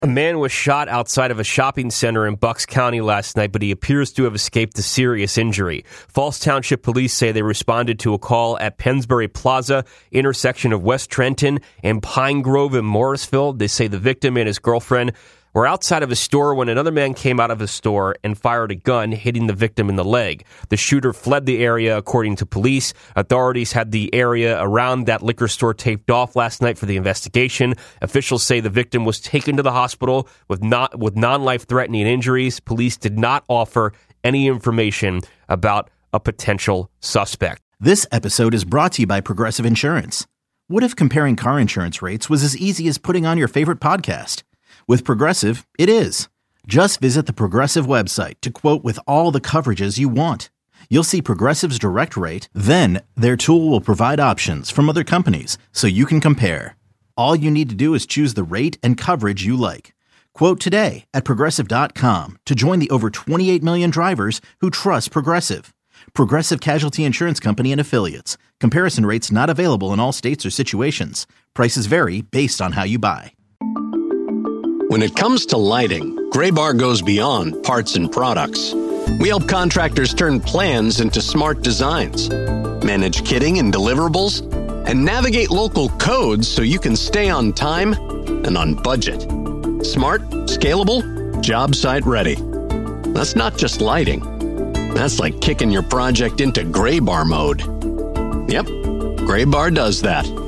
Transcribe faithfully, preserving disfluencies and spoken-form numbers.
A man was shot outside of a shopping center in Bucks County last night, but he appears to have escaped a serious injury. Falls Township police say they responded to a call at Pennsbury Plaza, intersection of West Trenton and Pine Grove in Morrisville. They say the victim and his girlfriend were outside of a store when another man came out of the store and fired a gun, hitting the victim in the leg. The shooter fled the area, according to police. Authorities had the area around that liquor store taped off last night for the investigation. Officials say the victim was taken to the hospital with not with non-life-threatening injuries. Police did not offer any information about a potential suspect. This episode is brought to you by Progressive Insurance. What if comparing car insurance rates was as easy as putting on your favorite podcast? With Progressive, it is. Just visit the Progressive website to quote with all the coverages you want. You'll see Progressive's direct rate, then their tool will provide options from other companies so you can compare. All you need to do is choose the rate and coverage you like. Quote today at Progressive dot com to join the over twenty-eight million drivers who trust Progressive. Progressive Casualty Insurance Company and Affiliates. Comparison rates not available in all states or situations. Prices vary based on how you buy. When it comes to lighting, Graybar goes beyond parts and products. We help contractors turn plans into smart designs, manage kitting and deliverables, and navigate local codes so you can stay on time and on budget. Smart, scalable, job site ready. That's not just lighting. That's like kicking your project into Graybar mode. Yep, Graybar does that.